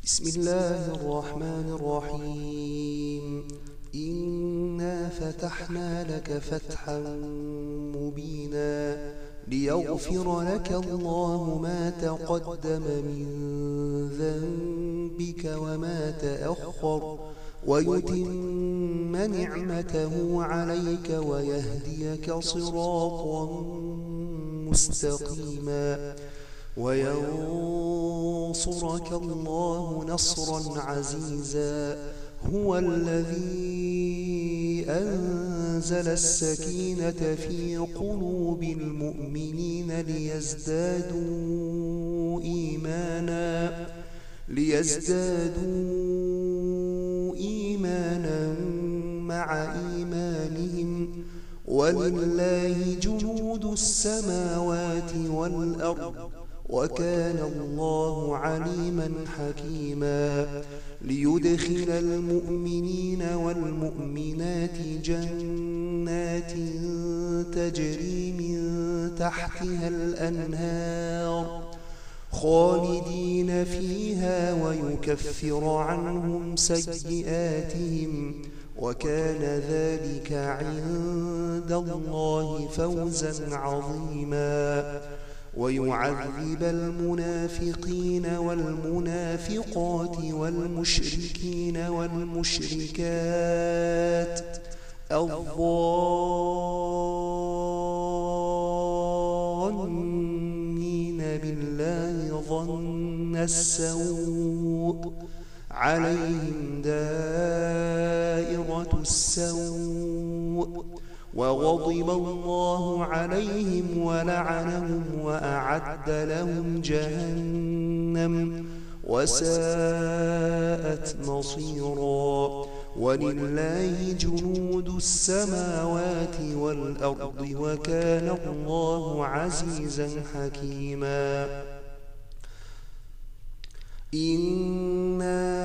بسم الله الرحمن الرحيم. إنا فتحنا لك فتحا مبينا ليغفر لك الله ما تقدم من ذنبك وما تأخر ويتم نعمته عليك ويهديك صراطا مستقيما وينصرك الله نصرا عزيزا. هو الذي أنزل السكينة في قلوب المؤمنين ليزدادوا إيمانا مع إيمانهم ولله جنود السماوات والأرض وكان الله عليما حكيما. ليدخل المؤمنين والمؤمنات جنات تجري من تحتها الأنهار خالدين فيها ويكفر عنهم سيئاتهم وكان ذلك عند الله فوزا عظيما. ويعذب المنافقين والمنافقات والمشركين والمشركات الظانين بالله ظن السوء عليهم دائرة السوء وغضب الله عليهم ولعنهم وأعد لهم جهنم وساءت مصيرا. ولله جنود السماوات والأرض وكان الله عزيزا حكيما. إنا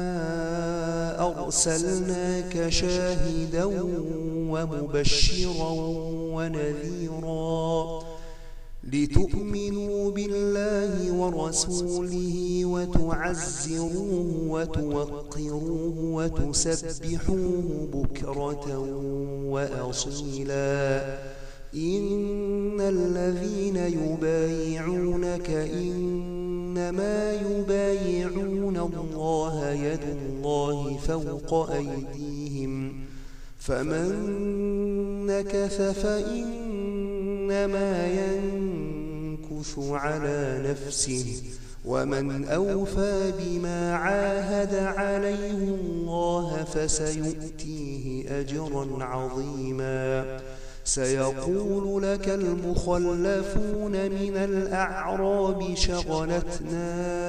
أرسلناك شاهدا ومبشرا ونذيرا لتؤمنوا بالله ورسوله وتعزروه وتوقروه وتسبحوه بكرة وأصيلا. إن الذين يبايعونك إنما يبايعون الله يد الله فوق أيديهم فمن نكث فإنما ينكث على نفسه ومن أوفى بما عاهد عليه الله فسيؤتيه أجرا عظيما. سيقول لك المخلفون من الأعراب شغلتنا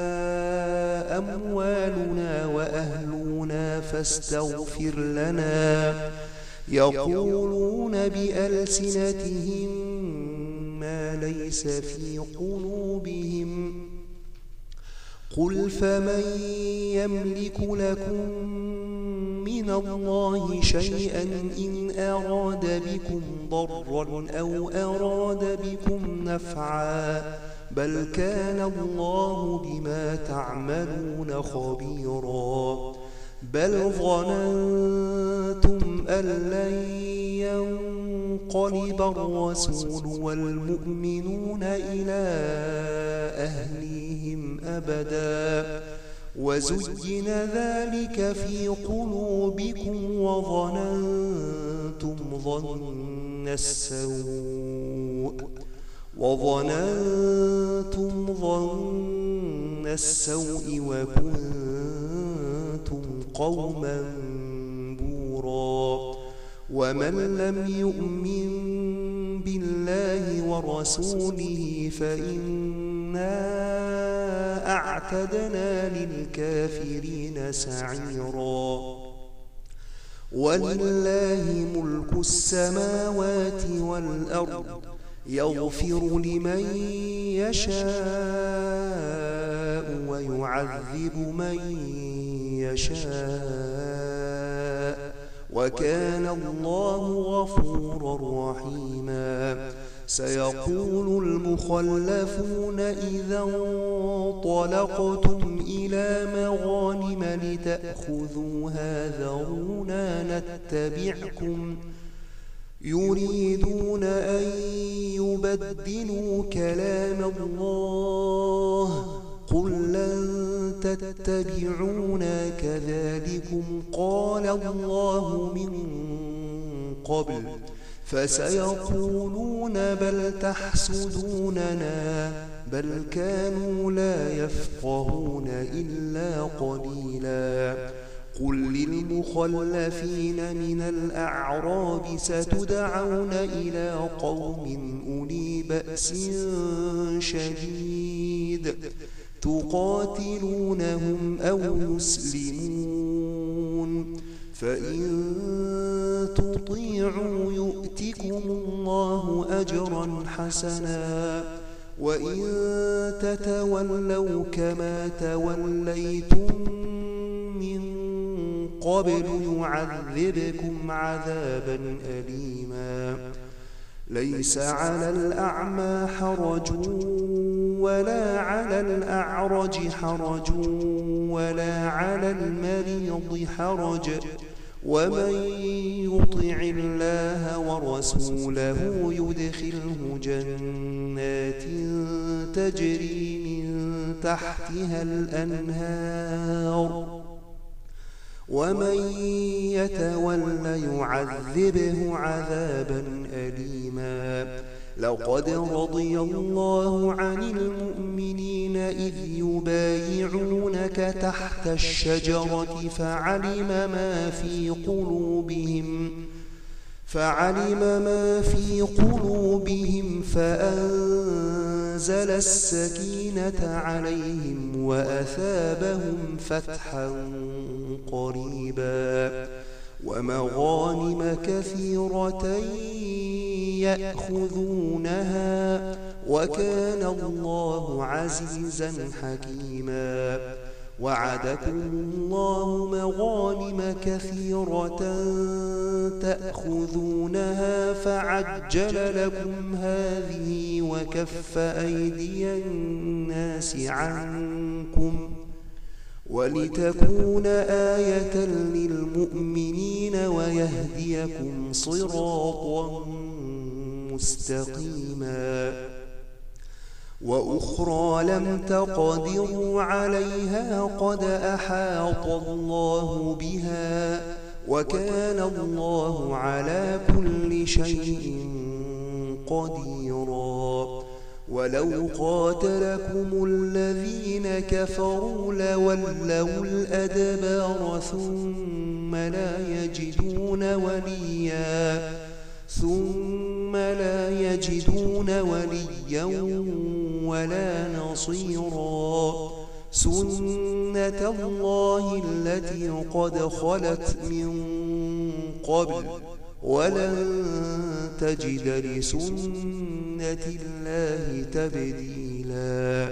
أموالنا وأهلنا فاستغفر لنا. يقولون بألسنتهم ما ليس في قلوبهم قل فمن يملك لكم من الله شيئا إن أراد بكم ضرا أو أراد بكم نفعا بل كان الله بما تعملون خبيرا. بل ظننتم أن لن ينقلب الرسول والمؤمنون إلى أهليهم أبدا وزين ذلك في قلوبكم وظننتم ظن السوء وكنتم قوما بورا. ومن لم يؤمن بالله ورسوله فإنا أعتدنا للكافرين سعيرا. ولله ملك السماوات والأرض يغفر لمن يشاء ويعذب من يشاء وكان الله غفورا رحيما. سيقول المخلفون إذا انطلقتم إلى مغانم لتأخذوها ذرونا نتبعكم يريدون أن يبدلوا كلام الله قل لن تتبعونا كذلكم قال الله من قبل فسيقولون بل تحسدوننا بل كانوا لا يفقهون إلا قليلا قل للمخلفين من الأعراب ستدعون إلى قوم أولي بأس شديد تقاتلونهم أو يسلمون فإن تطيعوا يؤتكم الله أجرا حسنا وإن تتولوا كما توليتم من قبل يعذبكم عذابا أليما ليس على الأعمى حرج ولا على الأعرج حرج ولا على المريض حرج ومن يطع الله ورسوله يدخله جنات تجري من تحتها الأنهار ومن يتول يعذبه عذابا أليما لقد رضي الله عن المؤمنين إذ يبايعونك تحت الشجرة فعلم ما في قلوبهم فأنزل السكينة عليهم وأثابهم فتحا قريبا ومغانم كثيرة يأخذونها وكان الله عزيزا حكيما وعدكم الله مغانم كثيرة تأخذونها فعجل لكم هذه وكف أيدي الناس عنكم ولتكون آية للمؤمنين ويهديكم صراطا مستقيما وأخرى لم تقدروا عليها قد أحاط الله بها وكان الله على كل شيء قديرا ولو قاتلكم الذين كفروا لولوا الأدبار ثم لا يجدون وليا ولا نصيرا سنة الله التي قد خلت من قبل ولن تجد لسنة الله تبديلا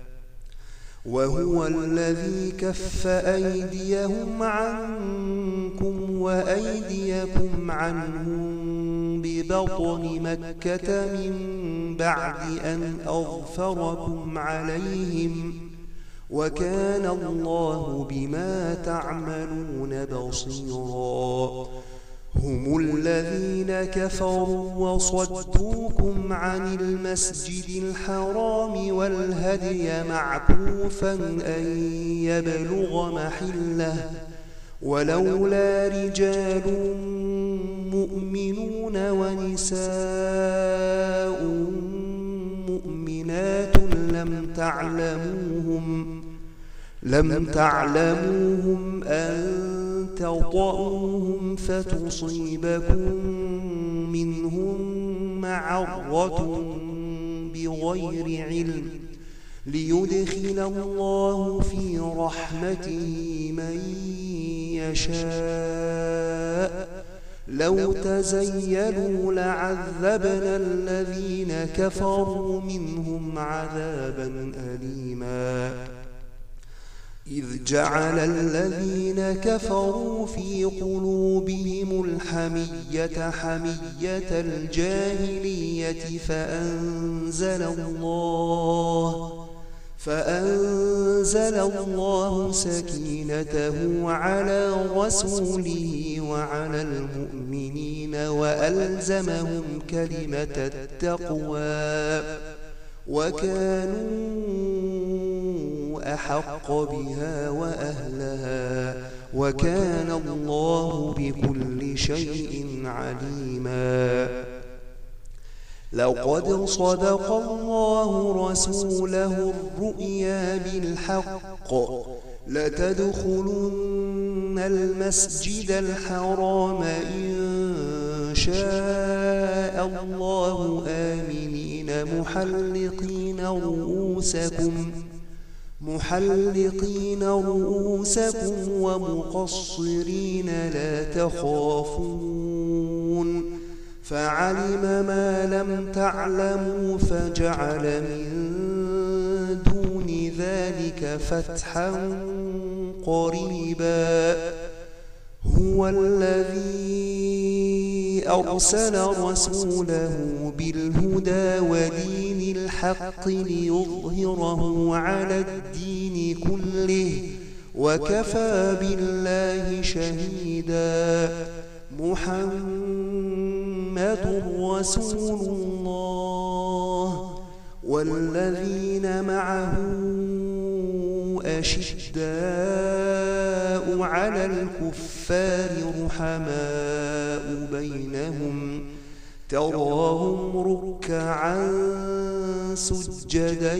وهو الذي كف أيديهم عنكم وأيديكم عنهم ببطن مكة من بعد أن أظفركم عليهم وكان الله بما تعملون بصيرا هم الذين كفروا وصدوكم عن المسجد الحرام والهدي معكوفا أن يبلغ محله ولولا رجال مؤمنون ونساء مؤمنات لم تعلموهم أن تطؤوهم فتصيبكم منهم معرة بغير علم ليدخل الله في رحمته من يشاء لو تزيلوا لعذبنا الذين كفروا منهم عذابا أليما إذ جعل الذين كفروا في قلوبهم الحمية حمية الجاهلية فأنزل الله سكينته على رسوله وعلى المؤمنين وألزمهم كلمة التقوى وكانوا أحق بها وأهلها وكان الله بكل شيء عليما. لقد صدق الله رسوله الرؤيا بالحق لتدخلن المسجد الحرام إن شاء الله آمنين محلقين رؤوسكم ومقصرين لا تخافون فعلم ما لم تعلموا فجعل من دون ذلك فتحا قريبا. هو الذي أرسل رسوله بالهدى ودين الحق ليظهره على الدين كله وكفى بالله شهيدا. محمد رسول الله والذين معه أشداء على الكفار رحماء بينهم تراهم ركعا سجدا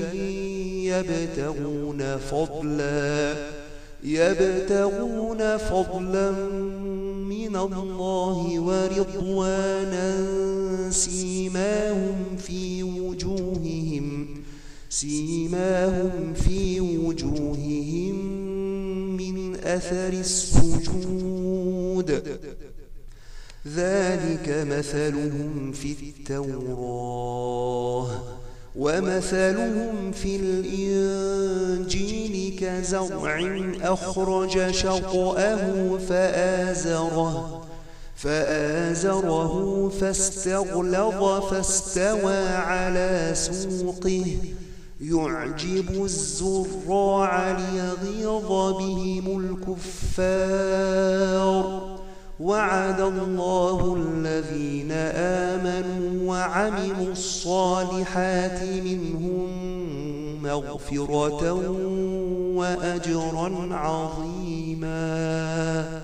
يبتغون فضلا من الله ورضوانا سيماهم في وجوههم من أثر السجود ذلك مثلهم في التوراة ومثلهم في الإنجيل كزرع أخرج شطأه فآزره فاستغلظ فاستوى على سوقه يعجب الزراع ليغيظ بهم الكفار. وعد الله الذين آمنوا وعملوا الصالحات منهم مغفرة وأجرا عظيما.